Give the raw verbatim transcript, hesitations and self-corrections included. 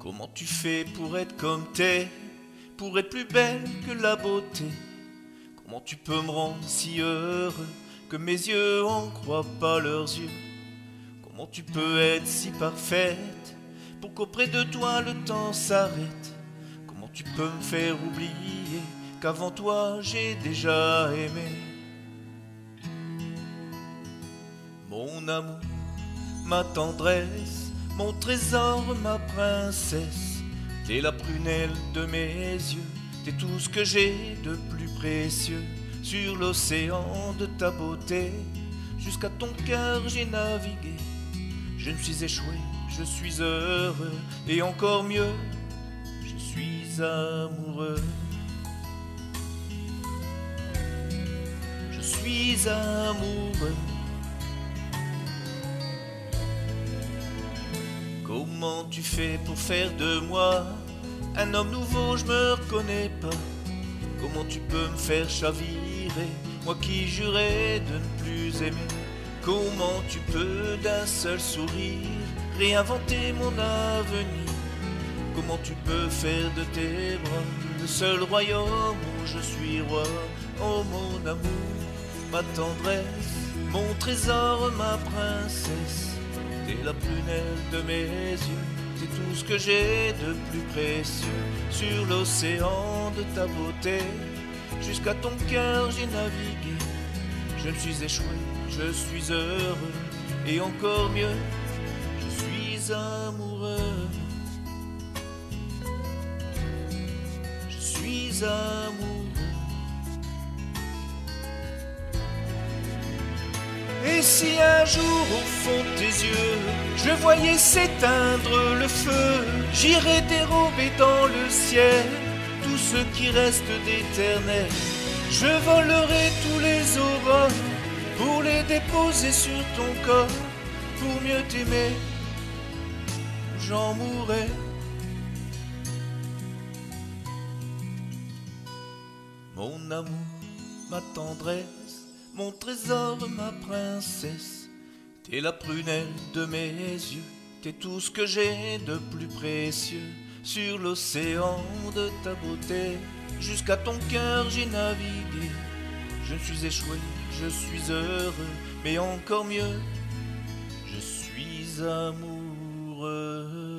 Comment tu fais pour être comme t'es, pour être plus belle que la beauté? Comment tu peux me rendre si heureux que mes yeux en croient pas leurs yeux? Comment tu peux être si parfaite pour qu'auprès de toi le temps s'arrête? Comment tu peux me faire oublier qu'avant toi j'ai déjà aimé? Mon amour, ma tendresse, mon trésor, ma princesse, t'es la prunelle de mes yeux, t'es tout ce que j'ai de plus précieux. Sur l'océan de ta beauté, jusqu'à ton cœur j'ai navigué. Je ne suis échoué, je suis heureux, et encore mieux, je suis amoureux. Je suis amoureux. Comment tu fais pour faire de moi un homme nouveau, je me reconnais pas? Comment tu peux me faire chavirer, moi qui jurais de ne plus aimer? Comment tu peux d'un seul sourire réinventer mon avenir? Comment tu peux faire de tes bras le seul royaume où je suis roi? Oh mon amour, ma tendresse, mon trésor, ma princesse, t'es la prunelle de mes yeux, t'es tout ce que j'ai de plus précieux. Sur l'océan de ta beauté, jusqu'à ton cœur j'ai navigué. Je ne suis échoué, je suis heureux, et encore mieux, je suis amoureux. Je suis amoureux. Et si un jour au fond de tes yeux je voyais s'éteindre le feu, j'irais dérober dans le ciel tout ce qui reste d'éternel. Je volerai tous les aurores pour les déposer sur ton corps. Pour mieux t'aimer, j'en mourrai. Mon amour, ma tendresse, mon trésor, ma princesse, t'es la prunelle de mes yeux, t'es tout ce que j'ai de plus précieux. Sur l'océan de ta beauté, jusqu'à ton cœur j'ai navigué. Je ne suis échoué, je suis heureux, mais encore mieux, je suis amoureux.